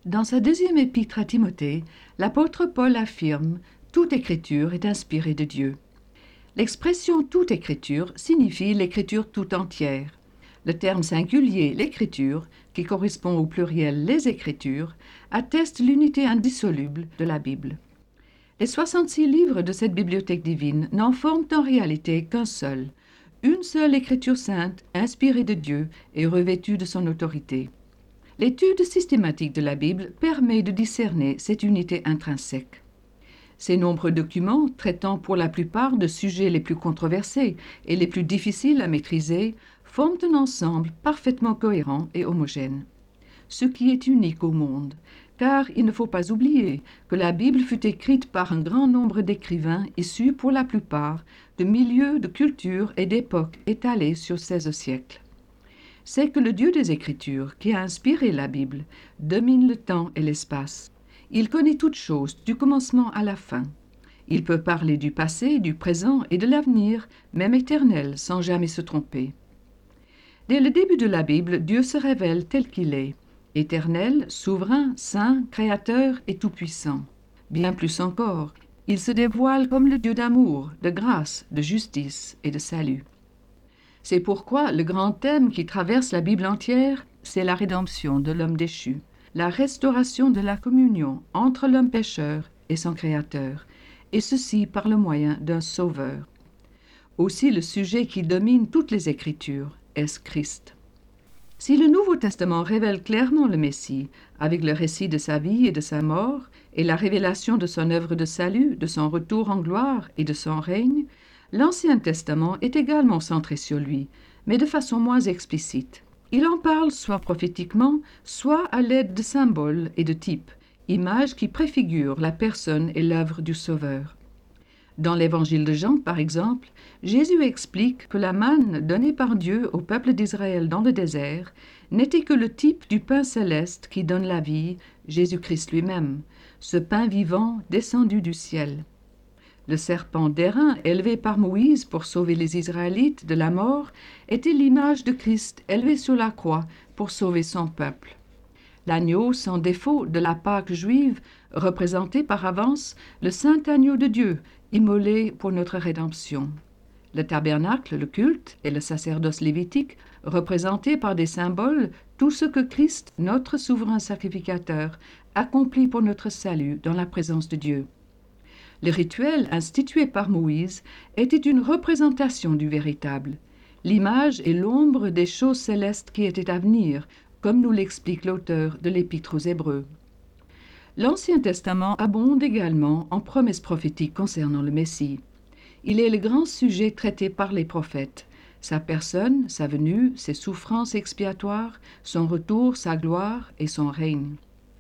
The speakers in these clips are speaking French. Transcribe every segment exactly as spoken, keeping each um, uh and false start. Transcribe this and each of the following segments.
Dans sa deuxième épître à Timothée, l'apôtre Paul affirme « Toute écriture est inspirée de Dieu ». L'expression « toute écriture » signifie l'écriture tout entière. Le terme singulier « l'écriture », qui correspond au pluriel « les écritures », atteste l'unité indissoluble de la Bible. Les soixante-six livres de cette bibliothèque divine n'en forment en réalité qu'un seul, une seule écriture sainte, inspirée de Dieu et revêtue de son autorité. L'étude systématique de la Bible permet de discerner cette unité intrinsèque. Ces nombreux documents, traitant pour la plupart de sujets les plus controversés et les plus difficiles à maîtriser, forment un ensemble parfaitement cohérent et homogène. Ce qui est unique au monde, car il ne faut pas oublier que la Bible fut écrite par un grand nombre d'écrivains issus pour la plupart de milieux, de cultures et d'époques étalées sur seize siècles. C'est que le Dieu des Écritures, qui a inspiré la Bible, domine le temps et l'espace. Il connaît toutes choses, du commencement à la fin. Il peut parler du passé, du présent et de l'avenir, même éternel, sans jamais se tromper. Dès le début de la Bible, Dieu se révèle tel qu'il est, éternel, souverain, saint, créateur et tout-puissant. Bien plus encore, il se dévoile comme le Dieu d'amour, de grâce, de justice et de salut. C'est pourquoi le grand thème qui traverse la Bible entière, c'est la rédemption de l'homme déchu, la restauration de la communion entre l'homme pécheur et son Créateur, et ceci par le moyen d'un Sauveur. Aussi le sujet qui domine toutes les Écritures est Christ. Si le Nouveau Testament révèle clairement le Messie, avec le récit de sa vie et de sa mort, et la révélation de son œuvre de salut, de son retour en gloire et de son règne, l'Ancien Testament est également centré sur lui, mais de façon moins explicite. Il en parle soit prophétiquement, soit à l'aide de symboles et de types, images qui préfigurent la personne et l'œuvre du Sauveur. Dans l'Évangile de Jean, par exemple, Jésus explique que la manne donnée par Dieu au peuple d'Israël dans le désert n'était que le type du pain céleste qui donne la vie, Jésus-Christ lui-même, ce pain vivant descendu du ciel. Le serpent d'airain élevé par Moïse pour sauver les Israélites de la mort était l'image de Christ élevé sur la croix pour sauver son peuple. L'agneau sans défaut de la Pâque juive représentait par avance le saint agneau de Dieu, immolé pour notre rédemption. Le tabernacle, le culte et le sacerdoce lévitique représentaient par des symboles tout ce que Christ, notre souverain sacrificateur, accomplit pour notre salut dans la présence de Dieu. Le rituel institué par Moïse était une représentation du véritable, l'image et l'ombre des choses célestes qui étaient à venir, comme nous l'explique l'auteur de l'Épître aux Hébreux. L'Ancien Testament abonde également en promesses prophétiques concernant le Messie. Il est le grand sujet traité par les prophètes, sa personne, sa venue, ses souffrances expiatoires, son retour, sa gloire et son règne.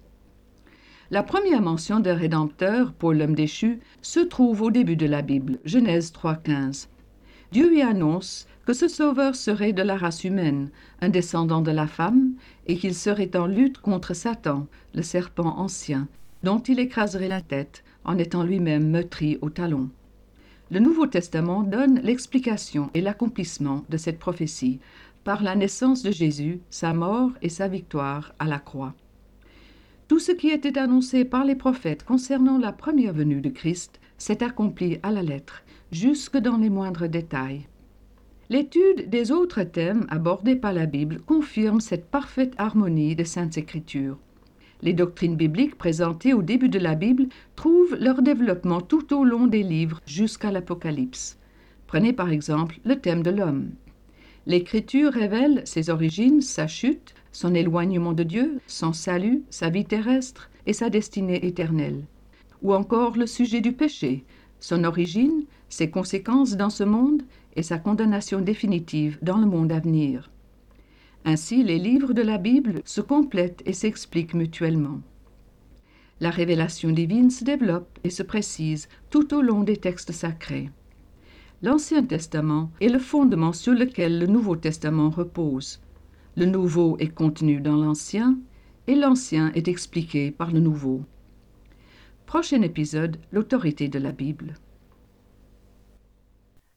La première mention d'un Rédempteur pour l'homme déchu se trouve au début de la Bible, Genèse trois quinze. Dieu y annonce que ce Sauveur serait de la race humaine, un descendant de la femme, et qu'il serait en lutte contre Satan, le serpent ancien, dont il écraserait la tête en étant lui-même meurtri au talon. Le Nouveau Testament donne l'explication et l'accomplissement de cette prophétie par la naissance de Jésus, sa mort et sa victoire à la croix. Tout ce qui était annoncé par les prophètes concernant la première venue de Christ s'est accompli à la lettre, jusque dans les moindres détails. L'étude des autres thèmes abordés par la Bible confirme cette parfaite harmonie des Saintes Écritures. Les doctrines bibliques présentées au début de la Bible trouvent leur développement tout au long des livres jusqu'à l'Apocalypse. Prenez par exemple le thème de l'homme. L'Écriture révèle ses origines, sa chute, son éloignement de Dieu, son salut, sa vie terrestre et sa destinée éternelle. Ou encore le sujet du péché, son origine, ses conséquences dans ce monde et sa condamnation définitive dans le monde à venir. Ainsi, les livres de la Bible se complètent et s'expliquent mutuellement. La révélation divine se développe et se précise tout au long des textes sacrés. L'Ancien Testament est le fondement sur lequel le Nouveau Testament repose. Le Nouveau est contenu dans l'Ancien et l'Ancien est expliqué par le Nouveau. Prochain épisode, l'autorité de la Bible.